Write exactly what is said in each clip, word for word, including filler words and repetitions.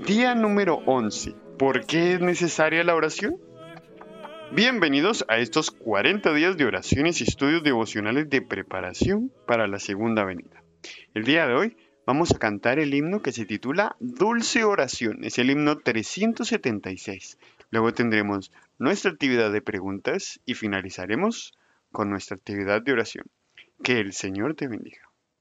Día número once. ¿Por qué es necesaria la oración? Bienvenidos a estos cuarenta días de oraciones y estudios devocionales de preparación para la segunda venida. El día de hoy vamos a cantar el himno que se titula Dulce Oración. Es el himno trescientos setenta y seis. Luego tendremos nuestra actividad de preguntas y finalizaremos con nuestra actividad de oración. Que el Señor te bendiga.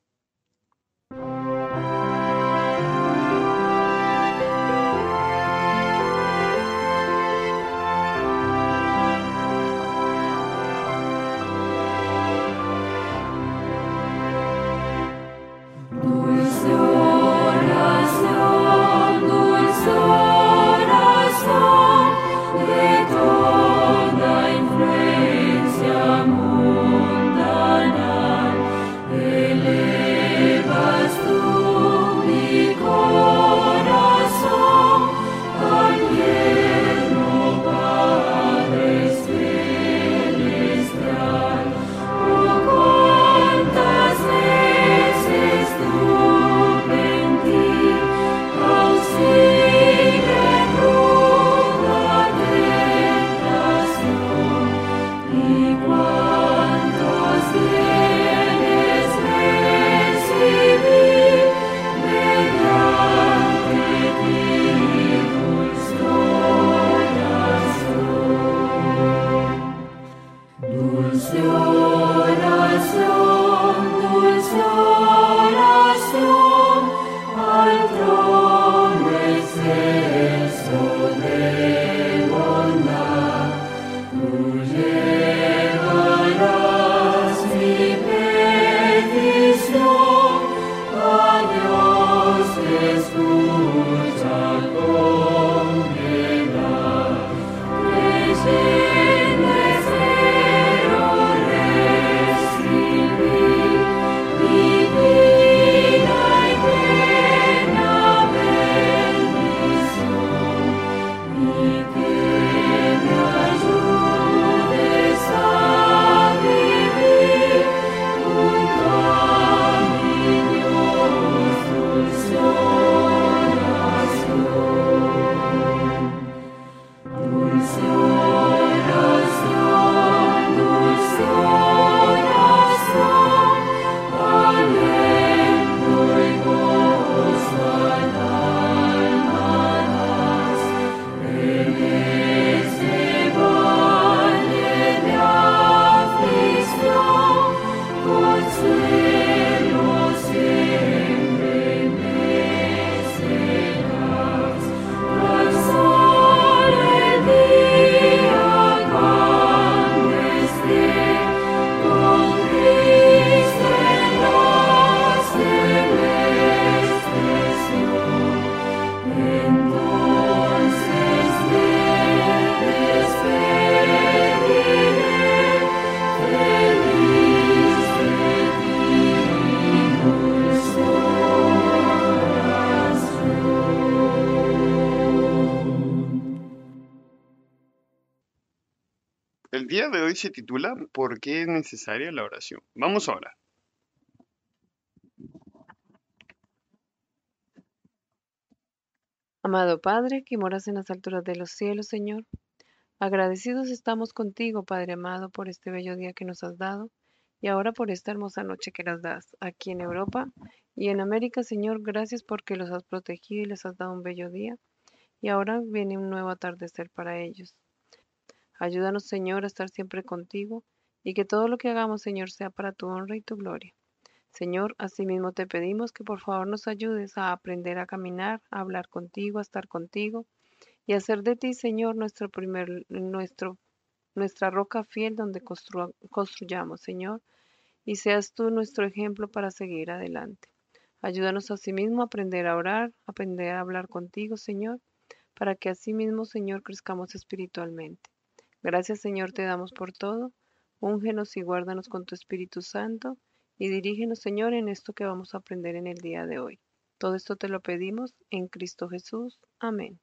El día de hoy se titula ¿Por qué es necesaria la oración? Vamos a orar. Amado Padre, que moras en las alturas de los cielos, Señor, agradecidos estamos contigo, Padre amado, por este bello día que nos has dado y ahora por esta hermosa noche que nos das aquí en Europa y en América, Señor. Gracias porque los has protegido y les has dado un bello día y ahora viene un nuevo atardecer para ellos. Ayúdanos, Señor, a estar siempre contigo y que todo lo que hagamos, Señor, sea para tu honra y tu gloria. Señor, asimismo te pedimos que por favor nos ayudes a aprender a caminar, a hablar contigo, a estar contigo y a hacer de ti, Señor, nuestro primer, nuestro, nuestra roca fiel donde constru- construyamos, Señor, y seas tú nuestro ejemplo para seguir adelante. Ayúdanos asimismo a aprender a orar, a aprender a hablar contigo, Señor, para que asimismo, Señor, crezcamos espiritualmente. Gracias, Señor, te damos por todo. Úngenos y guárdanos con tu Espíritu Santo y dirígenos, Señor, en esto que vamos a aprender en el día de hoy. Todo esto te lo pedimos en Cristo Jesús. Amén.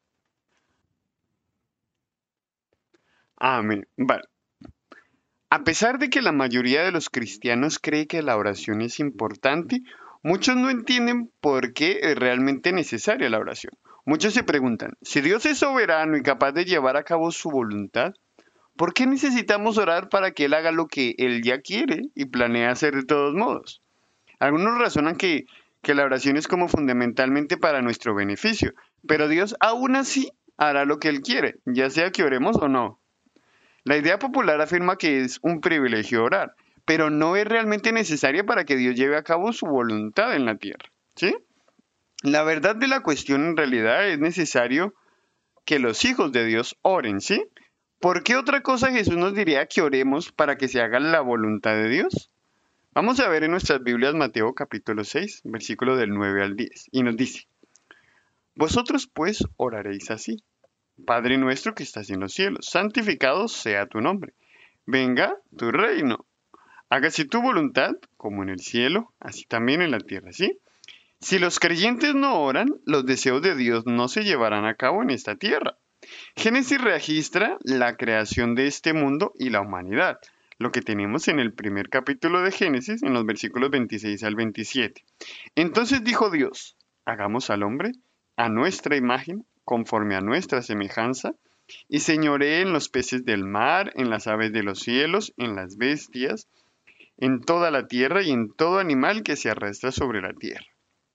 Amén. Vale. A pesar de que la mayoría de los cristianos cree que la oración es importante, muchos no entienden por qué es realmente necesaria la oración. Muchos se preguntan, si Dios es soberano y capaz de llevar a cabo su voluntad, ¿por qué necesitamos orar para que Él haga lo que Él ya quiere y planea hacer de todos modos? Algunos razonan que, que la oración es como fundamentalmente para nuestro beneficio, pero Dios aún así hará lo que Él quiere, ya sea que oremos o no. La idea popular afirma que es un privilegio orar, pero no es realmente necesaria para que Dios lleve a cabo su voluntad en la tierra, ¿sí? La verdad de la cuestión en realidad es necesario que los hijos de Dios oren, ¿sí? ¿Por qué otra cosa Jesús nos diría que oremos para que se haga la voluntad de Dios? Vamos a ver en nuestras Biblias Mateo capítulo seis, versículo del nueve al diez, y nos dice, vosotros pues oraréis así, Padre nuestro que estás en los cielos, santificado sea tu nombre, venga tu reino, hágase tu voluntad, como en el cielo, así también en la tierra, ¿sí? Si los creyentes no oran, los deseos de Dios no se llevarán a cabo en esta tierra. Génesis registra la creación de este mundo y la humanidad, lo que tenemos en el primer capítulo de Génesis, en los versículos veintiséis al veintisiete. Entonces dijo Dios, hagamos al hombre a nuestra imagen, conforme a nuestra semejanza, y señoree en los peces del mar, en las aves de los cielos, en las bestias, en toda la tierra y en todo animal que se arrastra sobre la tierra.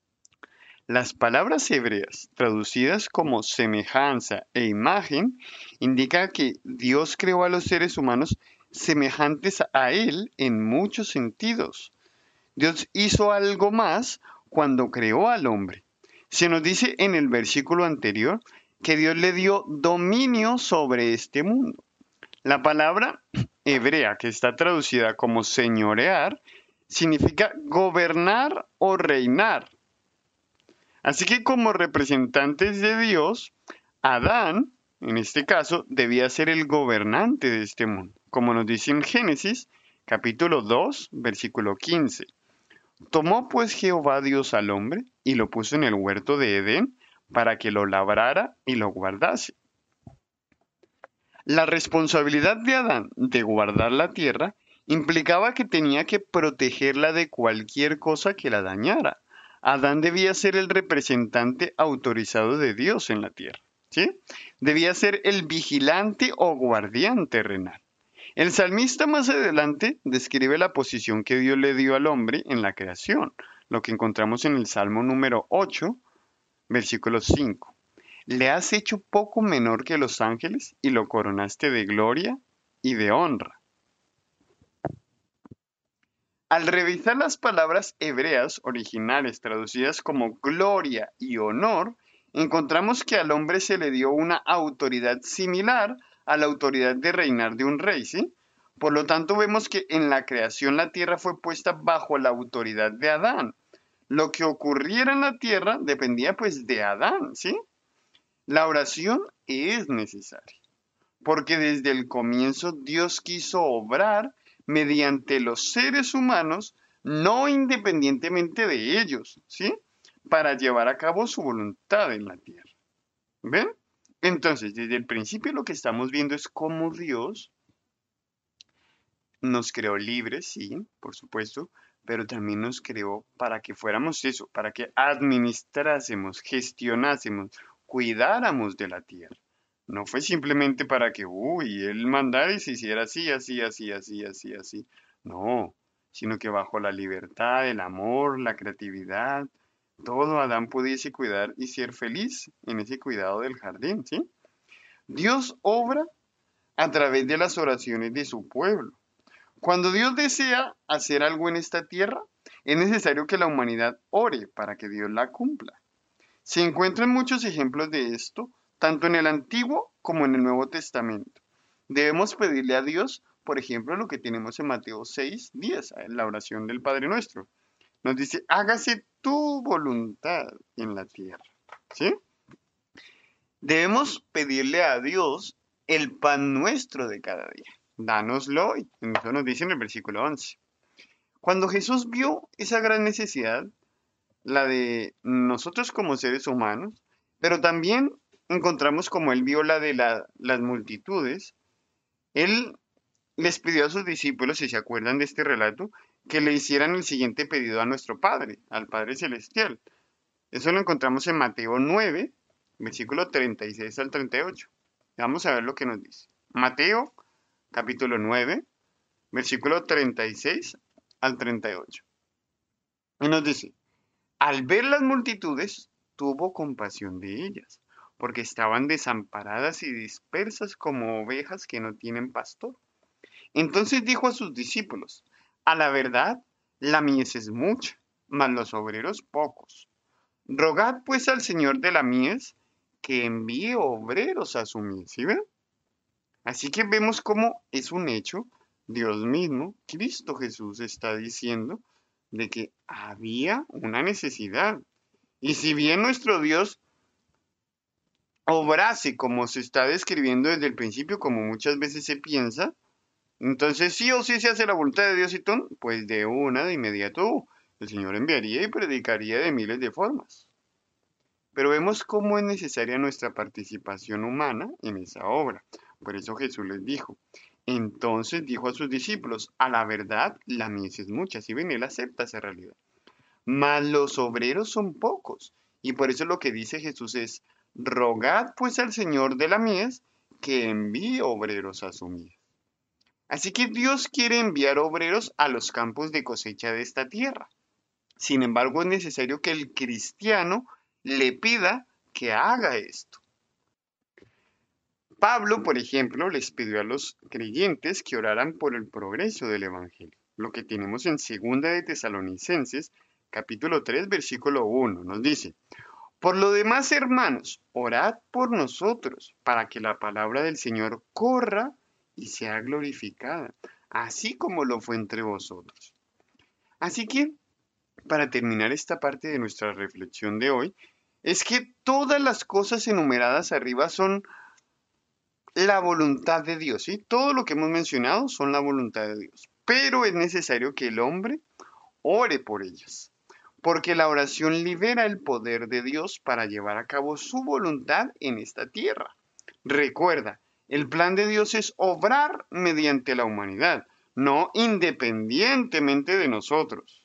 Las palabras hebreas, traducidas como semejanza e imagen, indican que Dios creó a los seres humanos semejantes a Él en muchos sentidos. Dios hizo algo más cuando creó al hombre. Se nos dice en el versículo anterior que Dios le dio dominio sobre este mundo. La palabra hebrea que está traducida como señorear significa gobernar o reinar. Así que como representantes de Dios, Adán, en este caso, debía ser el gobernante de este mundo, como nos dice en Génesis, capítulo dos, versículo quince. Tomó pues Jehová Dios al hombre y lo puso en el huerto de Edén para que lo labrara y lo guardase. La responsabilidad de Adán de guardar la tierra implicaba que tenía que protegerla de cualquier cosa que la dañara. Adán debía ser el representante autorizado de Dios en la tierra, ¿sí? Debía ser el vigilante o guardián terrenal. El salmista más adelante describe la posición que Dios le dio al hombre en la creación, lo que encontramos en el Salmo número ocho, versículo cinco. Le has hecho poco menor que los ángeles y lo coronaste de gloria y de honra. Al revisar las palabras hebreas originales traducidas como gloria y honor, encontramos que al hombre se le dio una autoridad similar a la autoridad de reinar de un rey, ¿sí? Por lo tanto, vemos que en la creación la tierra fue puesta bajo la autoridad de Adán. Lo que ocurriera en la tierra dependía pues de Adán, ¿sí? La oración es necesaria, porque desde el comienzo Dios quiso obrar mediante los seres humanos, no independientemente de ellos, ¿sí? Para llevar a cabo su voluntad en la tierra. ¿Ven? Entonces, desde el principio lo que estamos viendo es cómo Dios nos creó libres, sí, por supuesto, pero también nos creó para que fuéramos eso, para que administrásemos, gestionásemos, cuidáramos de la tierra. No fue simplemente para que, uy, él mandara y se hiciera así, así, así, así, así, así. No, sino que bajo la libertad, el amor, la creatividad, todo Adán pudiese cuidar y ser feliz en ese cuidado del jardín, ¿sí? Dios obra a través de las oraciones de su pueblo. Cuando Dios desea hacer algo en esta tierra, es necesario que la humanidad ore para que Dios la cumpla. Se encuentran muchos ejemplos de esto, tanto en el Antiguo como en el Nuevo Testamento. Debemos pedirle a Dios, por ejemplo, lo que tenemos en Mateo seis, diez, la oración del Padre Nuestro. Nos dice, hágase tu voluntad en la tierra, ¿sí? Debemos pedirle a Dios el pan nuestro de cada día. Dánoslo hoy. Eso nos dice en el versículo once. Cuando Jesús vio esa gran necesidad, la de nosotros como seres humanos, pero también encontramos como él vio la de la, las multitudes, él les pidió a sus discípulos, si se acuerdan de este relato, que le hicieran el siguiente pedido a nuestro Padre, al Padre Celestial. Eso lo encontramos en Mateo nueve, versículo treinta y seis al treinta y ocho. Vamos a ver lo que nos dice. Mateo, capítulo nueve, versículo treinta y seis al treinta y ocho. Y nos dice, al ver las multitudes, tuvo compasión de ellas, porque estaban desamparadas y dispersas como ovejas que no tienen pastor. Entonces dijo a sus discípulos, a la verdad, la mies es mucha, mas los obreros pocos. Rogad pues al Señor de la mies que envíe obreros a su mies. ¿Sí ven? Así que vemos cómo es un hecho, Dios mismo, Cristo Jesús está diciendo de que había una necesidad. Y si bien nuestro Dios obrase como se está describiendo desde el principio, como muchas veces se piensa, entonces sí o sí se hace la voluntad de Dios y todo, pues de una, de inmediato, el Señor enviaría y predicaría de miles de formas. Pero vemos cómo es necesaria nuestra participación humana en esa obra. Por eso Jesús les dijo. Entonces dijo a sus discípulos, a la verdad, la mies es mucha. Si ven, él acepta esa realidad. Mas los obreros son pocos. Y por eso lo que dice Jesús es, rogad pues al Señor de la mies que envíe obreros a su mies. Así que Dios quiere enviar obreros a los campos de cosecha de esta tierra. Sin embargo, es necesario que el cristiano le pida que haga esto. Pablo, por ejemplo, les pidió a los creyentes que oraran por el progreso del Evangelio. Lo que tenemos en Segunda de Tesalonicenses, capítulo tres, versículo uno, nos dice, por lo demás, hermanos, orad por nosotros, para que la palabra del Señor corra y sea glorificada, así como lo fue entre vosotros. Así que, para terminar esta parte de nuestra reflexión de hoy, es que todas las cosas enumeradas arriba son la voluntad de Dios, ¿sí? Todo lo que hemos mencionado son la voluntad de Dios, pero es necesario que el hombre ore por ellas, porque la oración libera el poder de Dios para llevar a cabo su voluntad en esta tierra. Recuerda, el plan de Dios es obrar mediante la humanidad, no independientemente de nosotros.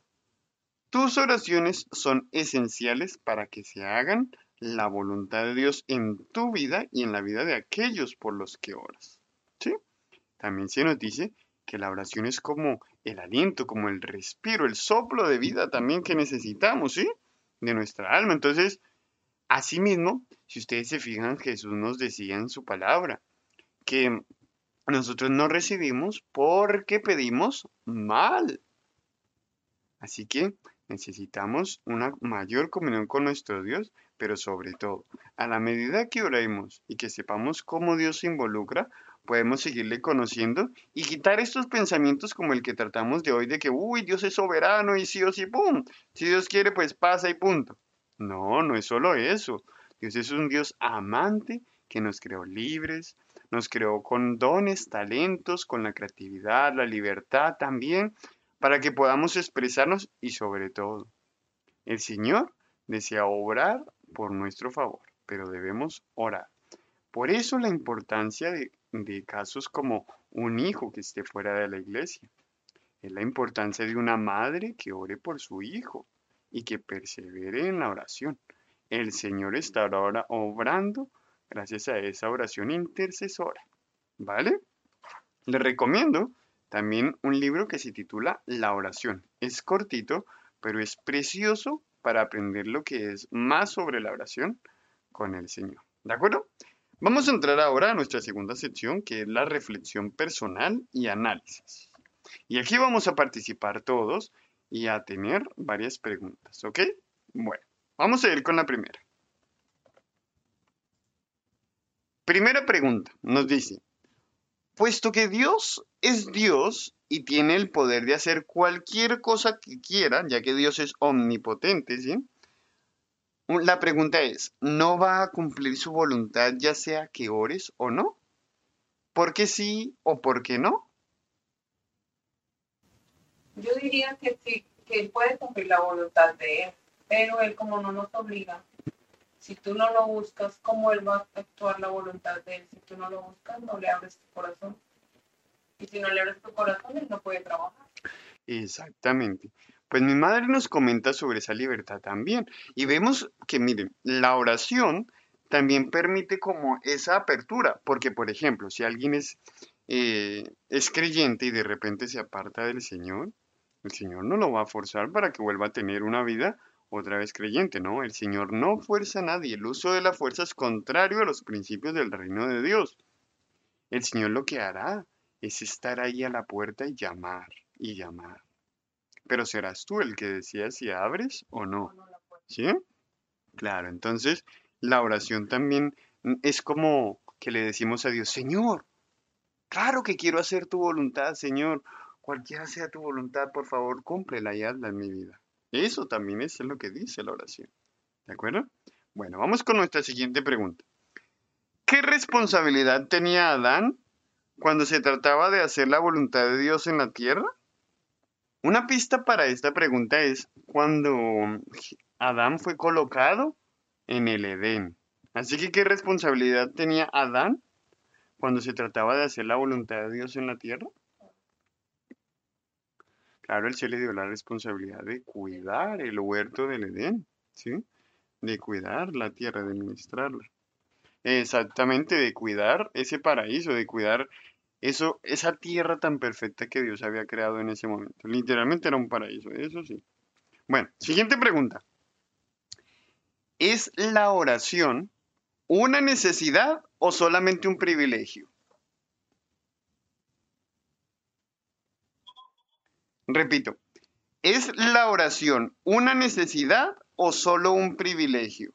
Tus oraciones son esenciales para que se hagan la voluntad de Dios en tu vida y en la vida de aquellos por los que oras. ¿Sí? También se nos dice que la oración es como el aliento, como el respiro, el soplo de vida también que necesitamos, ¿sí? De nuestra alma. Entonces, asimismo, si ustedes se fijan, Jesús nos decía en su palabra que nosotros no recibimos porque pedimos mal. Así que necesitamos una mayor comunión con nuestro Dios, pero sobre todo, a la medida que oremos y que sepamos cómo Dios se involucra, podemos seguirle conociendo y quitar estos pensamientos como el que tratamos de hoy de que, uy, Dios es soberano y sí o sí, ¡pum! Si Dios quiere, pues pasa y punto. No, no es solo eso. Dios es un Dios amante que nos creó libres, nos creó con dones, talentos, con la creatividad, la libertad también, para que podamos expresarnos y sobre todo, el Señor desea obrar por nuestro favor, pero debemos orar. Por eso la importancia de, de casos como un hijo que esté fuera de la iglesia. Es la importancia de una madre que ore por su hijo y que persevere en la oración. El Señor está ahora obrando gracias a esa oración intercesora. ¿Vale? Les recomiendo también un libro que se titula La oración. Es cortito, pero es precioso para aprender lo que es más sobre la oración con el Señor. ¿De acuerdo? Vamos a entrar ahora a nuestra segunda sección, que es la reflexión personal y análisis. Y aquí vamos a participar todos y a tener varias preguntas, ¿ok? Bueno, vamos a ir con la primera. Primera pregunta, nos dice, puesto que Dios es Dios y tiene el poder de hacer cualquier cosa que quiera, ya que Dios es omnipotente, ¿sí? La pregunta es, ¿no va a cumplir su voluntad ya sea que ores o no? ¿Por qué sí o por qué no? Yo diría que sí, que él puede cumplir la voluntad de él, pero él como no nos obliga, si tú no lo buscas, ¿cómo él va a actuar la voluntad de él? Si tú no lo buscas, no le abres tu corazón. Y si no le abres tu corazón, él no puede trabajar. Exactamente. Pues mi madre nos comenta sobre esa libertad también. Y vemos que, miren, la oración también permite como esa apertura, porque por ejemplo, si alguien es, eh, es creyente y de repente se aparta del Señor, el Señor no lo va a forzar para que vuelva a tener una vida otra vez creyente, ¿no? El Señor no fuerza a nadie, el uso de la fuerza es contrario a los principios del reino de Dios. El Señor lo que hará es estar ahí a la puerta y llamar y llamar. Pero serás tú el que decida si abres o no, ¿sí? Claro, entonces la oración también mm, es como que le decimos a Dios, Señor, claro que quiero hacer tu voluntad, Señor. Cualquiera sea tu voluntad, por favor, cúmplela y hazla en mi vida. Eso también es lo que dice la oración. ¿De acuerdo? Bueno, vamos con nuestra siguiente pregunta. ¿Qué responsabilidad tenía Adán cuando se trataba de hacer la voluntad de Dios en la tierra? Una pista para esta pregunta es cuando Adán fue colocado en el Edén. Así que, ¿qué responsabilidad tenía Adán cuando se trataba de hacer la voluntad de Dios en la tierra? Claro, él se le dio la responsabilidad de cuidar el huerto del Edén, ¿sí? De cuidar la tierra, de administrarla. Exactamente, de cuidar ese paraíso, de cuidar eso, esa tierra tan perfecta que Dios había creado en ese momento. Literalmente era un paraíso, eso sí. Bueno, siguiente pregunta. ¿Es la oración una necesidad o solamente un privilegio? Repito, ¿es la oración una necesidad o solo un privilegio?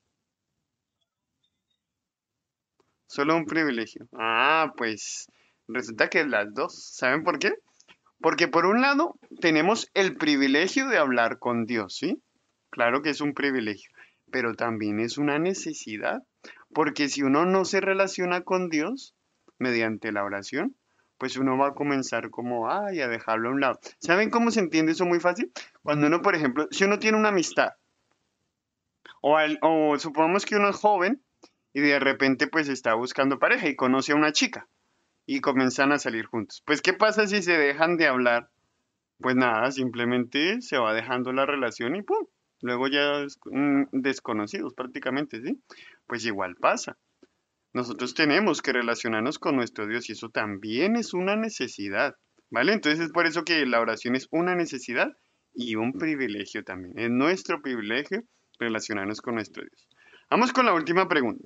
Solo un privilegio. Ah, pues resulta que las dos. ¿Saben por qué? Porque por un lado tenemos el privilegio de hablar con Dios, ¿sí? Claro que es un privilegio, pero también es una necesidad, porque si uno no se relaciona con Dios mediante la oración, pues uno va a comenzar como, ay, a dejarlo a un lado. ¿Saben cómo se entiende eso muy fácil? Cuando uno, por ejemplo, si uno tiene una amistad, o, al- o supongamos que uno es joven y de repente pues está buscando pareja y conoce a una chica y comienzan a salir juntos. Pues, ¿qué pasa si se dejan de hablar? Pues nada, simplemente se va dejando la relación y ¡pum! Luego ya es, mm, desconocidos prácticamente, ¿sí? Pues igual pasa. Nosotros tenemos que relacionarnos con nuestro Dios y eso también es una necesidad, ¿vale? Entonces es por eso que la oración es una necesidad y un privilegio también. Es nuestro privilegio relacionarnos con nuestro Dios. Vamos con la última pregunta.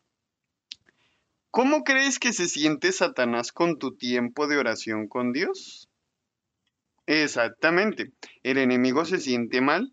¿Cómo crees que se siente Satanás con tu tiempo de oración con Dios? Exactamente. El enemigo se siente mal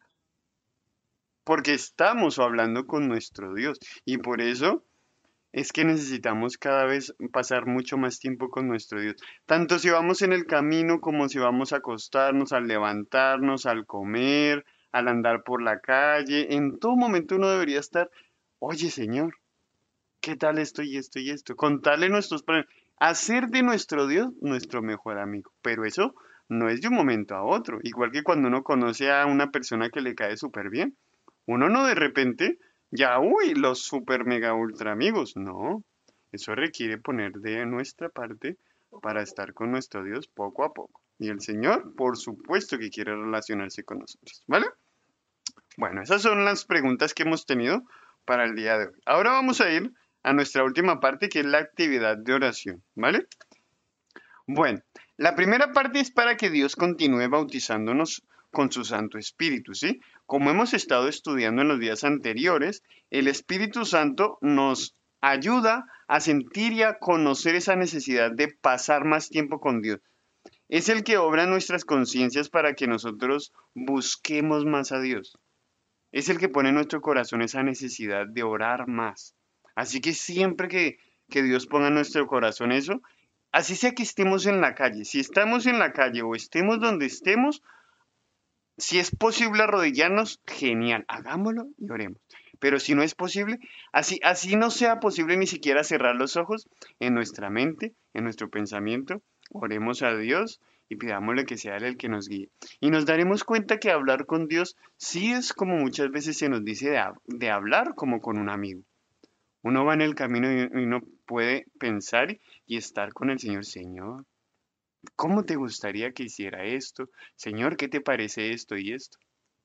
porque estamos hablando con nuestro Dios. Y por eso es que necesitamos cada vez pasar mucho más tiempo con nuestro Dios. Tanto si vamos en el camino como si vamos a acostarnos, al levantarnos, al comer, al andar por la calle. En todo momento uno debería estar, oye Señor, ¿qué tal esto y esto y esto? Contarle nuestros problemas. Hacer de nuestro Dios nuestro mejor amigo. Pero eso no es de un momento a otro. Igual que cuando uno conoce a una persona que le cae súper bien. Uno no de repente, ya, uy, los super mega ultra amigos. No, eso requiere poner de nuestra parte para estar con nuestro Dios poco a poco. Y el Señor, por supuesto que quiere relacionarse con nosotros, ¿vale? Bueno, esas son las preguntas que hemos tenido para el día de hoy. Ahora vamos a ir a nuestra última parte, que es la actividad de oración, ¿vale? Bueno, la primera parte es para que Dios continúe bautizándonos con su Santo Espíritu, ¿sí? Como hemos estado estudiando en los días anteriores, el Espíritu Santo nos ayuda a sentir y a conocer esa necesidad de pasar más tiempo con Dios. Es el que obra en nuestras conciencias para que nosotros busquemos más a Dios. Es el que pone en nuestro corazón esa necesidad de orar más. Así que siempre que, que Dios ponga en nuestro corazón eso, así sea que estemos en la calle, si estamos en la calle o estemos donde estemos, si es posible arrodillarnos, genial, hagámoslo y oremos. Pero si no es posible, así, así no sea posible ni siquiera cerrar los ojos en nuestra mente, en nuestro pensamiento, oremos a Dios y pidámosle que sea Él el que nos guíe. Y nos daremos cuenta que hablar con Dios sí es como muchas veces se nos dice de, hab- de hablar como con un amigo. Uno va en el camino y y uno puede pensar y estar con el Señor. Señor, ¿cómo te gustaría que hiciera esto? Señor, ¿qué te parece esto y esto?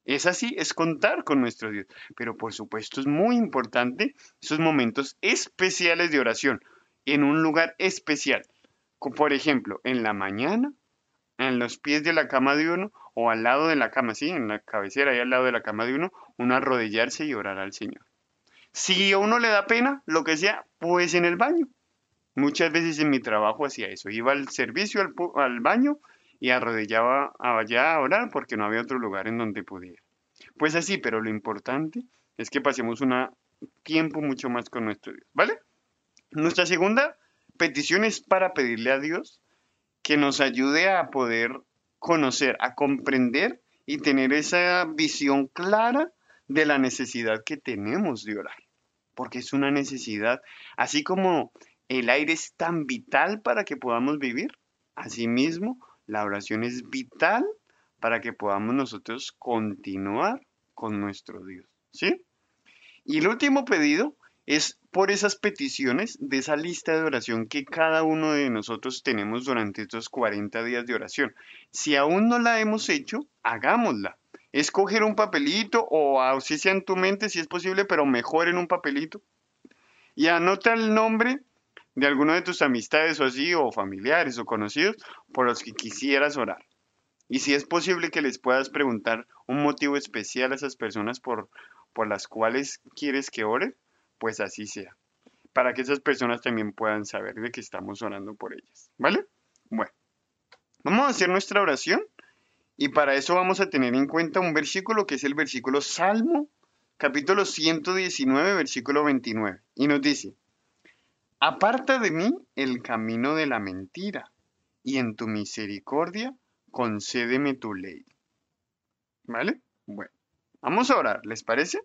Es así, es contar con nuestro Dios. Pero por supuesto es muy importante esos momentos especiales de oración, en un lugar especial. Co- Por ejemplo, en la mañana, en los pies de la cama de uno, o al lado de la cama, sí, en la cabecera, ahí al lado de la cama de uno, uno arrodillarse y orar al Señor. Si a uno le da pena, lo que sea, pues en el baño. Muchas veces en mi trabajo hacía eso. Iba al servicio, al, pu- al baño, y arrodillaba allá a orar porque no había otro lugar en donde pudiera. Pues así, pero lo importante es que pasemos un tiempo mucho más con nuestro Dios, ¿vale? Nuestra segunda petición es para pedirle a Dios que nos ayude a poder conocer, a comprender y tener esa visión clara de la necesidad que tenemos de orar, porque es una necesidad, así como el aire es tan vital para que podamos vivir, asimismo, la oración es vital para que podamos nosotros continuar con nuestro Dios, ¿sí? Y el último pedido es por esas peticiones de esa lista de oración que cada uno de nosotros tenemos durante estos cuarenta días de oración. Si aún no la hemos hecho, hagámosla. Escoger un papelito o así sea en tu mente si es posible, pero mejor en un papelito. Y anota el nombre de alguno de tus amistades o así, o familiares o conocidos por los que quisieras orar. Y si es posible que les puedas preguntar un motivo especial a esas personas por, por las cuales quieres que ore, pues así sea, para que esas personas también puedan saber de que estamos orando por ellas, ¿vale? Bueno, vamos a hacer nuestra oración y para eso vamos a tener en cuenta un versículo que es el versículo Salmo, capítulo ciento diecinueve, versículo veintinueve, y nos dice, aparta de mí el camino de la mentira, y en tu misericordia concédeme tu ley. ¿Vale? Bueno, vamos a orar, ¿les parece?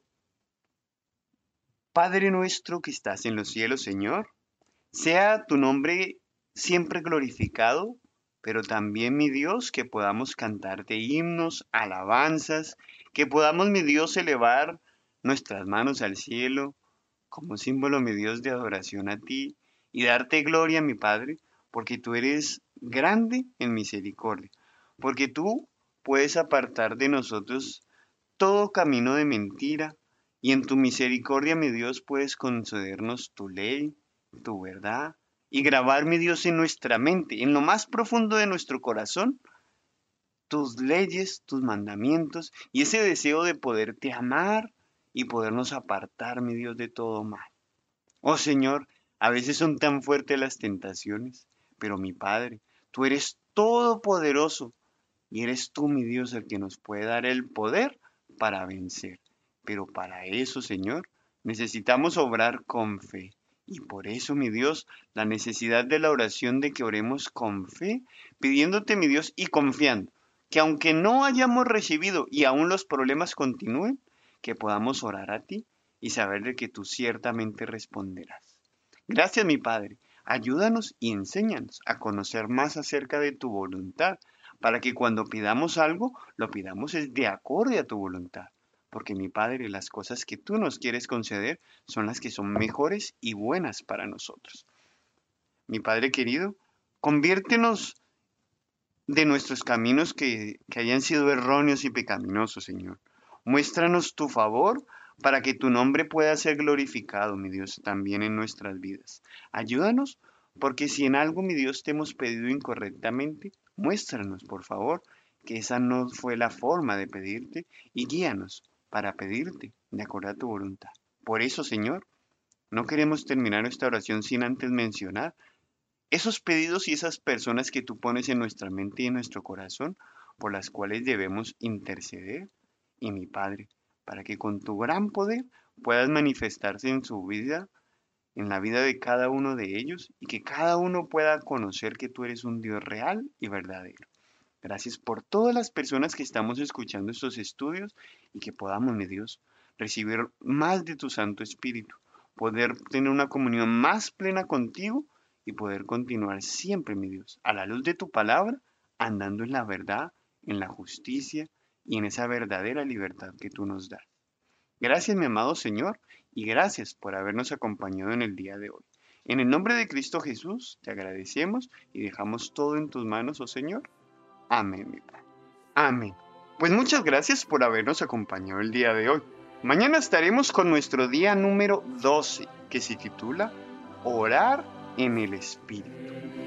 Padre nuestro que estás en los cielos, Señor, sea tu nombre siempre glorificado, pero también, mi Dios, que podamos cantarte himnos, alabanzas, que podamos, mi Dios, elevar nuestras manos al cielo como símbolo, mi Dios, de adoración a ti y darte gloria, mi Padre, porque tú eres grande en misericordia, porque tú puedes apartar de nosotros todo camino de mentira, y en tu misericordia, mi Dios, puedes concedernos tu ley, tu verdad, y grabar, mi Dios, en nuestra mente, en lo más profundo de nuestro corazón, tus leyes, tus mandamientos, y ese deseo de poderte amar y podernos apartar, mi Dios, de todo mal. Oh Señor, a veces son tan fuertes las tentaciones, pero mi Padre, tú eres todopoderoso y eres tú, mi Dios, el que nos puede dar el poder para vencer. Pero para eso, Señor, necesitamos obrar con fe. Y por eso, mi Dios, la necesidad de la oración de que oremos con fe, pidiéndote, mi Dios, y confiando, que aunque no hayamos recibido y aún los problemas continúen, que podamos orar a ti y saber de que tú ciertamente responderás. Gracias, mi Padre. Ayúdanos y enséñanos a conocer más acerca de tu voluntad para que cuando pidamos algo, lo pidamos es de acorde a tu voluntad. Porque mi Padre, las cosas que tú nos quieres conceder son las que son mejores y buenas para nosotros. Mi Padre querido, conviértenos de nuestros caminos que, que hayan sido erróneos y pecaminosos, Señor. Muéstranos tu favor para que tu nombre pueda ser glorificado, mi Dios, también en nuestras vidas. Ayúdanos, porque si en algo, mi Dios, te hemos pedido incorrectamente, muéstranos, por favor, que esa no fue la forma de pedirte y guíanos para pedirte de acuerdo a tu voluntad. Por eso, Señor, no queremos terminar esta oración sin antes mencionar esos pedidos y esas personas que tú pones en nuestra mente y en nuestro corazón, por las cuales debemos interceder, y mi Padre, para que con tu gran poder puedas manifestarse en su vida, en la vida de cada uno de ellos, y que cada uno pueda conocer que tú eres un Dios real y verdadero. Gracias por todas las personas que estamos escuchando estos estudios y que podamos, mi Dios, recibir más de tu Santo Espíritu, poder tener una comunión más plena contigo y poder continuar siempre, mi Dios, a la luz de tu palabra, andando en la verdad, en la justicia y en esa verdadera libertad que tú nos das. Gracias, mi amado Señor, y gracias por habernos acompañado en el día de hoy. En el nombre de Cristo Jesús, te agradecemos y dejamos todo en tus manos, oh Señor. Amén, mi Padre. Amén. Pues muchas gracias por habernos acompañado el día de hoy. Mañana estaremos con nuestro día número doce, que se titula Orar en el Espíritu.